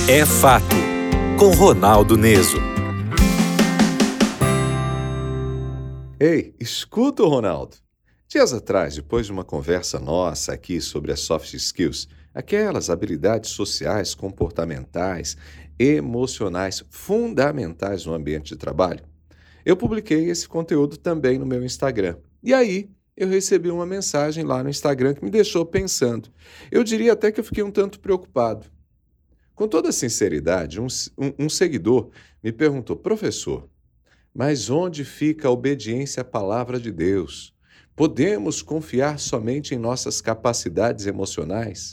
É Fato, com Ronaldo Neso. Ei, escuta o Ronaldo. Dias atrás, depois de uma conversa nossa aqui sobre as soft skills, aquelas habilidades sociais, comportamentais, emocionais fundamentais no ambiente de trabalho, eu publiquei esse conteúdo também no meu Instagram. E aí, eu recebi uma mensagem lá no Instagram que me deixou pensando. Eu diria até que eu fiquei um tanto preocupado. Com toda sinceridade, um seguidor me perguntou: professor, mas onde fica a obediência à palavra de Deus? Podemos confiar somente em nossas capacidades emocionais?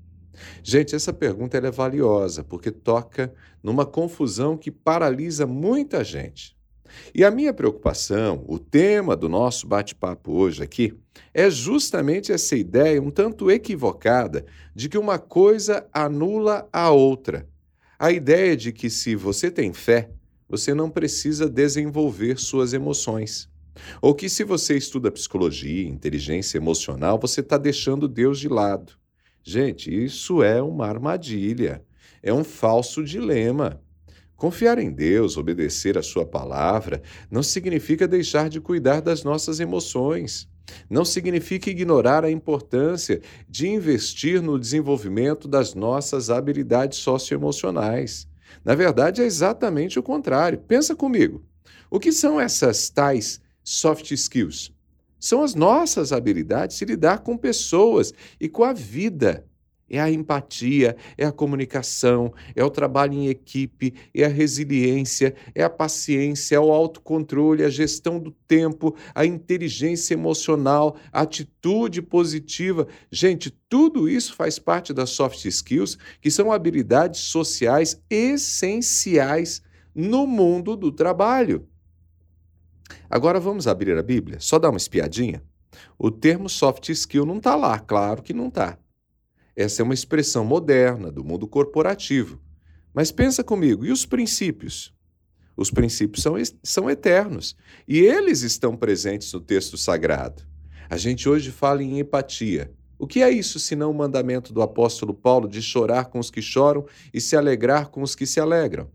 Gente, essa pergunta ela é valiosa porque toca numa confusão que paralisa muita gente. E a minha preocupação, o tema do nosso bate-papo hoje aqui, é justamente essa ideia um tanto equivocada de que uma coisa anula a outra. A ideia de que se você tem fé, você não precisa desenvolver suas emoções. Ou que se você estuda psicologia, inteligência emocional, você está deixando Deus de lado. Gente, isso é uma armadilha, é um falso dilema. Confiar em Deus, obedecer a sua palavra, não significa deixar de cuidar das nossas emoções. Não significa ignorar a importância de investir no desenvolvimento das nossas habilidades socioemocionais. Na verdade, é exatamente o contrário. Pensa comigo. O que são essas tais soft skills? São as nossas habilidades de lidar com pessoas e com a vida. É a empatia, é a comunicação, é o trabalho em equipe, é a resiliência, é a paciência, é o autocontrole, a gestão do tempo, a inteligência emocional, a atitude positiva. Gente, tudo isso faz parte das soft skills, que são habilidades sociais essenciais no mundo do trabalho. Agora vamos abrir a Bíblia, só dar uma espiadinha. O termo soft skill não está lá, claro que não está. Essa é uma expressão moderna do mundo corporativo. Mas pensa comigo, e os princípios? Os princípios são eternos e eles estão presentes no texto sagrado. A gente hoje fala em empatia. O que é isso senão o mandamento do apóstolo Paulo de chorar com os que choram e se alegrar com os que se alegram?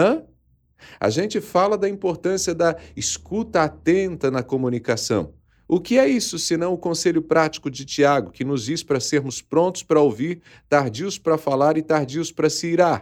A gente fala da importância da escuta atenta na comunicação. O que é isso, senão o conselho prático de Tiago, que nos diz para sermos prontos para ouvir, tardios para falar e tardios para se irar?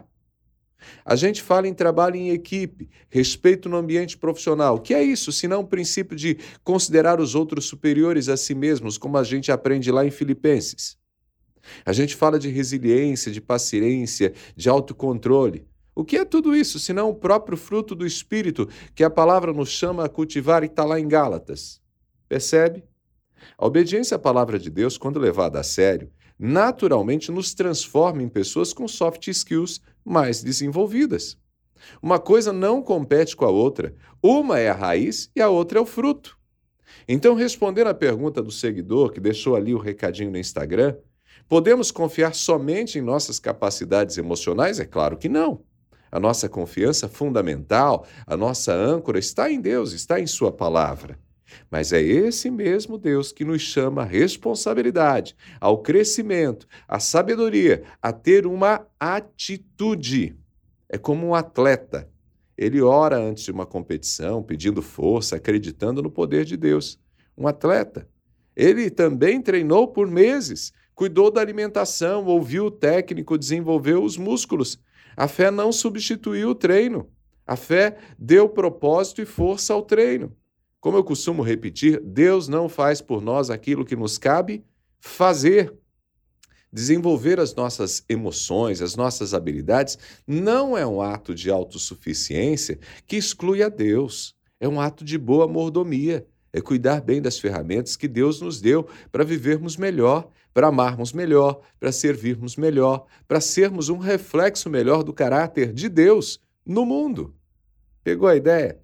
A gente fala em trabalho em equipe, respeito no ambiente profissional. O que é isso, senão o princípio de considerar os outros superiores a si mesmos, como a gente aprende lá em Filipenses? A gente fala de resiliência, de paciência, de autocontrole. O que é tudo isso, senão o próprio fruto do Espírito, que a palavra nos chama a cultivar e está lá em Gálatas? Percebe? A obediência à palavra de Deus, quando levada a sério, naturalmente nos transforma em pessoas com soft skills mais desenvolvidas. Uma coisa não compete com a outra. Uma é a raiz e a outra é o fruto. Então, respondendo à pergunta do seguidor que deixou ali o recadinho no Instagram, podemos confiar somente em nossas capacidades emocionais? É claro que não. A nossa confiança fundamental, a nossa âncora está em Deus, está em sua palavra. Mas é esse mesmo Deus que nos chama à responsabilidade, ao crescimento, à sabedoria, a ter uma atitude. É como um atleta. Ele ora antes de uma competição, pedindo força, acreditando no poder de Deus. Um atleta. Ele também treinou por meses, cuidou da alimentação, ouviu o técnico, desenvolveu os músculos. A fé não substituiu o treino. A fé deu propósito e força ao treino. Como eu costumo repetir, Deus não faz por nós aquilo que nos cabe fazer. Desenvolver as nossas emoções, as nossas habilidades, não é um ato de autossuficiência que exclui a Deus. É um ato de boa mordomia. É cuidar bem das ferramentas que Deus nos deu para vivermos melhor, para amarmos melhor, para servirmos melhor, para sermos um reflexo melhor do caráter de Deus no mundo. Pegou a ideia?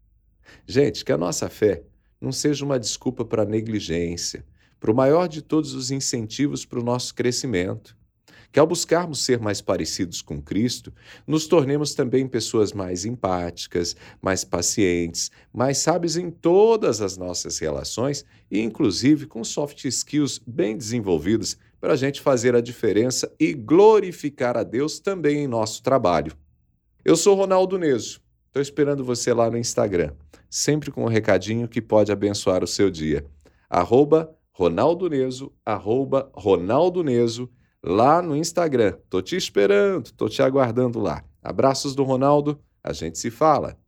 Gente, que a nossa fé não seja uma desculpa para a negligência, para o maior de todos os incentivos para o nosso crescimento. Que ao buscarmos ser mais parecidos com Cristo, nos tornemos também pessoas mais empáticas, mais pacientes, mais sábias em todas as nossas relações e, inclusive, com soft skills bem desenvolvidos para a gente fazer a diferença e glorificar a Deus também em nosso trabalho. Eu sou Ronaldo Neso, estou esperando você lá no Instagram, sempre com um recadinho que pode abençoar o seu dia. @RonaldoNeso, @RonaldoNeso, lá no Instagram. Tô te esperando, tô te aguardando lá. Abraços do Ronaldo, a gente se fala.